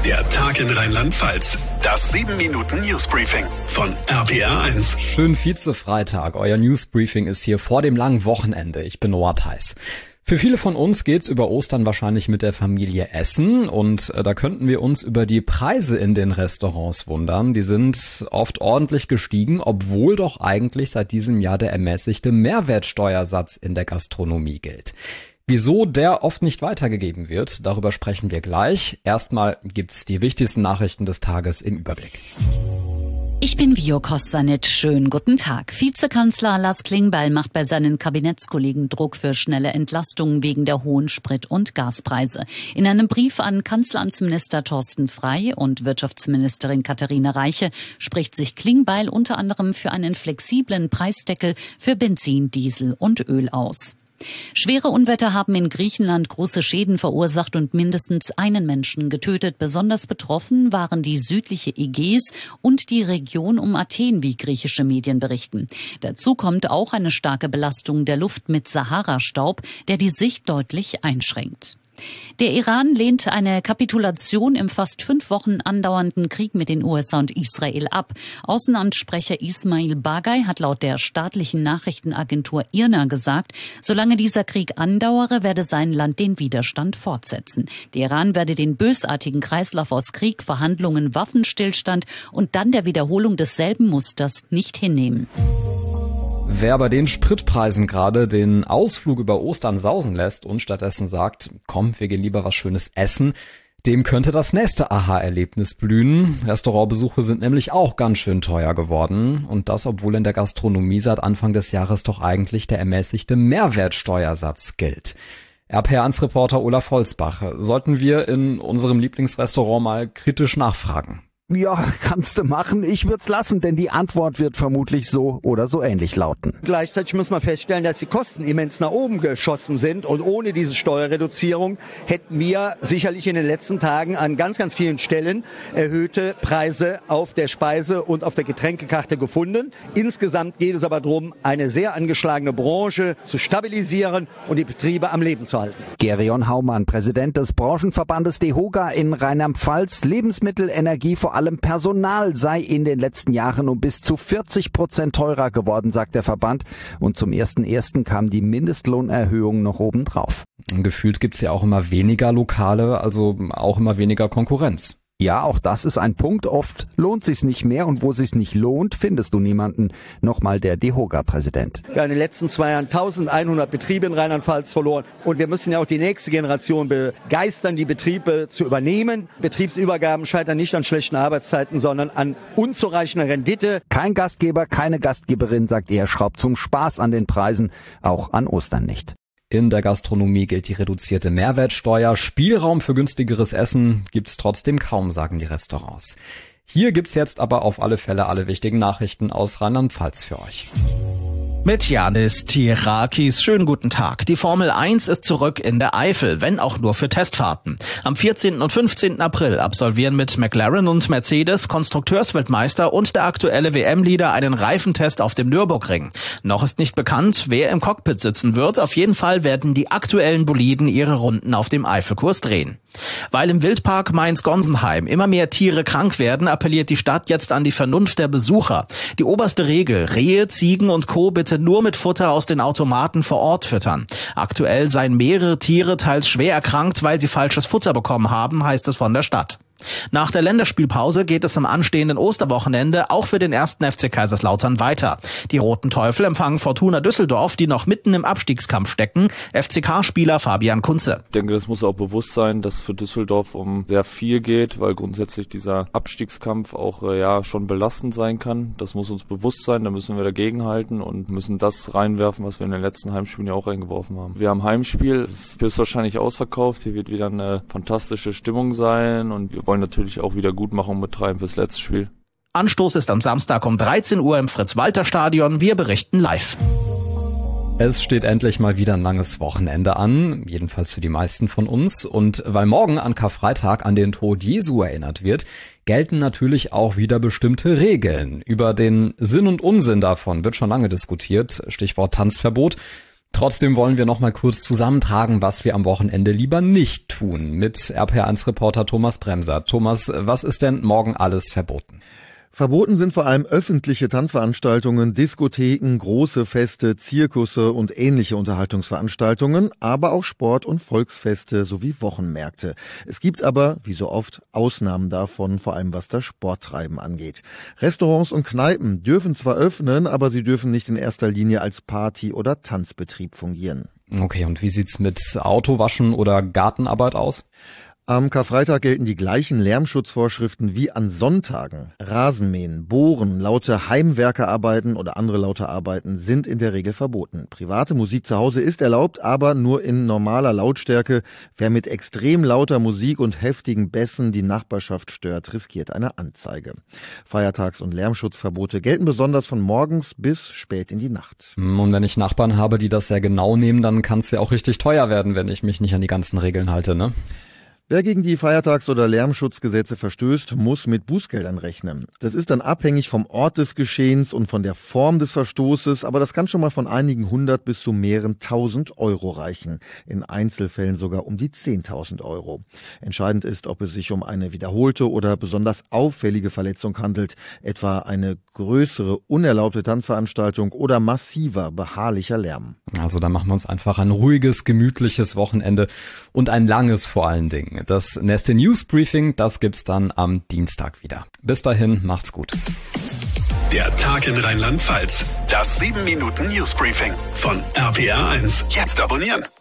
Der Tag in Rheinland-Pfalz. Das 7-Minuten-Newsbriefing von RPR1. Schönen Vize-Freitag. Euer Newsbriefing ist hier vor dem langen Wochenende. Ich bin Noah Theis. Für viele von uns geht's über Ostern wahrscheinlich mit der Familie essen und da könnten wir uns über die Preise in den Restaurants wundern. Die sind oft ordentlich gestiegen, obwohl doch eigentlich seit diesem Jahr der ermäßigte Mehrwertsteuersatz in der Gastronomie gilt. Wieso der oft nicht weitergegeben wird, darüber sprechen wir gleich. Erstmal gibt's die wichtigsten Nachrichten des Tages im Überblick. Ich bin Vio Kostanic. Schönen guten Tag. Vizekanzler Lars Klingbeil macht bei seinen Kabinettskollegen Druck für schnelle Entlastungen wegen der hohen Sprit- und Gaspreise. In einem Brief an Kanzleramtsminister Thorsten Frey und Wirtschaftsministerin Katharina Reiche spricht sich Klingbeil unter anderem für einen flexiblen Preisdeckel für Benzin, Diesel und Öl aus. Schwere Unwetter haben in Griechenland große Schäden verursacht und mindestens einen Menschen getötet. Besonders betroffen waren die südliche Ägäis und die Region um Athen, wie griechische Medien berichten. Dazu kommt auch eine starke Belastung der Luft mit Sahara-Staub, der die Sicht deutlich einschränkt. Der Iran lehnt eine Kapitulation im fast 5 Wochen andauernden Krieg mit den USA und Israel ab. Außenamtssprecher Ismail Bagay hat laut der staatlichen Nachrichtenagentur IRNA gesagt, solange dieser Krieg andauere, werde sein Land den Widerstand fortsetzen. Der Iran werde den bösartigen Kreislauf aus Krieg, Verhandlungen, Waffenstillstand und dann der Wiederholung desselben Musters nicht hinnehmen. Wer bei den Spritpreisen gerade den Ausflug über Ostern sausen lässt und stattdessen sagt, komm, wir gehen lieber was Schönes essen, dem könnte das nächste Aha-Erlebnis blühen. Restaurantbesuche sind nämlich auch ganz schön teuer geworden. Und das, obwohl in der Gastronomie seit Anfang des Jahres doch eigentlich der ermäßigte Mehrwertsteuersatz gilt. RPR1-Reporter Olaf Holzbach, sollten wir in unserem Lieblingsrestaurant mal kritisch nachfragen? Ja, kannst du machen. Ich würd's lassen, denn die Antwort wird vermutlich so oder so ähnlich lauten. Gleichzeitig muss man feststellen, dass die Kosten immens nach oben geschossen sind und ohne diese Steuerreduzierung hätten wir sicherlich in den letzten Tagen an ganz, ganz vielen Stellen erhöhte Preise auf der Speise- und auf der Getränkekarte gefunden. Insgesamt geht es aber darum, eine sehr angeschlagene Branche zu stabilisieren und die Betriebe am Leben zu halten. Gerion Haumann, Präsident des Branchenverbandes DEHOGA in Rheinland-Pfalz. Lebensmittel, Energie, vor allem Personal sei in den letzten Jahren um bis zu 40% teurer geworden, sagt der Verband. Und zum 1.1. kam die Mindestlohnerhöhung noch obendrauf. Gefühlt gibt's ja auch immer weniger Lokale, also auch immer weniger Konkurrenz. Ja, auch das ist ein Punkt. Oft lohnt sich's nicht mehr und wo sich's nicht lohnt, findest du niemanden. Nochmal der DEHOGA-Präsident. Wir haben in den letzten 2 Jahren 1100 Betriebe in Rheinland-Pfalz verloren und wir müssen ja auch die nächste Generation begeistern, die Betriebe zu übernehmen. Betriebsübergaben scheitern nicht an schlechten Arbeitszeiten, sondern an unzureichender Rendite. Kein Gastgeber, keine Gastgeberin, sagt er, schraubt zum Spaß an den Preisen, auch an Ostern nicht. In der Gastronomie gilt die reduzierte Mehrwertsteuer. Spielraum für günstigeres Essen gibt's trotzdem kaum, sagen die Restaurants. Hier gibt's jetzt aber auf alle Fälle alle wichtigen Nachrichten aus Rheinland-Pfalz für euch. Mit Janis Tirakis. Schönen guten Tag. Die Formel 1 ist zurück in der Eifel, wenn auch nur für Testfahrten. Am 14. und 15. April absolvieren mit McLaren und Mercedes Konstrukteursweltmeister und der aktuelle WM-Leader einen Reifentest auf dem Nürburgring. Noch ist nicht bekannt, wer im Cockpit sitzen wird. Auf jeden Fall werden die aktuellen Boliden ihre Runden auf dem Eifelkurs drehen. Weil im Wildpark Mainz-Gonsenheim immer mehr Tiere krank werden, appelliert die Stadt jetzt an die Vernunft der Besucher. Die oberste Regel: Rehe, Ziegen und Co. bitte nur mit Futter aus den Automaten vor Ort füttern. Aktuell seien mehrere Tiere teils schwer erkrankt, weil sie falsches Futter bekommen haben, heißt es von der Stadt. Nach der Länderspielpause geht es am anstehenden Osterwochenende auch für den 1. FC Kaiserslautern weiter. Die Roten Teufel empfangen Fortuna Düsseldorf, die noch mitten im Abstiegskampf stecken. FCK-Spieler Fabian Kunze. Ich denke, das muss auch bewusst sein, dass es für Düsseldorf um sehr viel geht, weil grundsätzlich dieser Abstiegskampf auch schon belastend sein kann. Das muss uns bewusst sein, da müssen wir dagegenhalten und müssen das reinwerfen, was wir in den letzten Heimspielen ja auch reingeworfen haben. Wir haben Heimspiel, es ist wahrscheinlich ausverkauft, hier wird wieder eine fantastische Stimmung sein und wir wollen natürlich auch wieder Gutmachung betreiben fürs letzte Spiel. Anstoß ist am Samstag um 13 Uhr im Fritz-Walter-Stadion. Wir berichten live. Es steht endlich mal wieder ein langes Wochenende an, jedenfalls für die meisten von uns. Und weil morgen an Karfreitag an den Tod Jesu erinnert wird, gelten natürlich auch wieder bestimmte Regeln. Über den Sinn und Unsinn davon wird schon lange diskutiert, Stichwort Tanzverbot. Trotzdem wollen wir noch mal kurz zusammentragen, was wir am Wochenende lieber nicht tun, mit RPR1-Reporter Thomas Bremser. Thomas, was ist denn morgen alles verboten? Verboten sind vor allem öffentliche Tanzveranstaltungen, Diskotheken, große Feste, Zirkusse und ähnliche Unterhaltungsveranstaltungen, aber auch Sport- und Volksfeste sowie Wochenmärkte. Es gibt aber, wie so oft, Ausnahmen davon, vor allem was das Sporttreiben angeht. Restaurants und Kneipen dürfen zwar öffnen, aber sie dürfen nicht in erster Linie als Party- oder Tanzbetrieb fungieren. Okay, und wie sieht's mit Autowaschen oder Gartenarbeit aus? Am Karfreitag gelten die gleichen Lärmschutzvorschriften wie an Sonntagen. Rasenmähen, Bohren, laute Heimwerkerarbeiten oder andere laute Arbeiten sind in der Regel verboten. Private Musik zu Hause ist erlaubt, aber nur in normaler Lautstärke. Wer mit extrem lauter Musik und heftigen Bässen die Nachbarschaft stört, riskiert eine Anzeige. Feiertags- und Lärmschutzverbote gelten besonders von morgens bis spät in die Nacht. Und wenn ich Nachbarn habe, die das sehr genau nehmen, dann kann es ja auch richtig teuer werden, wenn ich mich nicht an die ganzen Regeln halte, ne? Wer gegen die Feiertags- oder Lärmschutzgesetze verstößt, muss mit Bußgeldern rechnen. Das ist dann abhängig vom Ort des Geschehens und von der Form des Verstoßes, aber das kann schon mal von einigen 100 bis zu mehreren 1000 Euro reichen. In Einzelfällen sogar um die 10.000 Euro. Entscheidend ist, ob es sich um eine wiederholte oder besonders auffällige Verletzung handelt, etwa eine größere, unerlaubte Tanzveranstaltung oder massiver, beharrlicher Lärm. Also da machen wir uns einfach ein ruhiges, gemütliches Wochenende und ein langes vor allen Dingen. Das nächste Newsbriefing, das gibt's dann am Dienstag wieder. Bis dahin, macht's gut. Der Tag in Rheinland-Pfalz. Das 7-Minuten-Newsbriefing von RPR1. Jetzt abonnieren.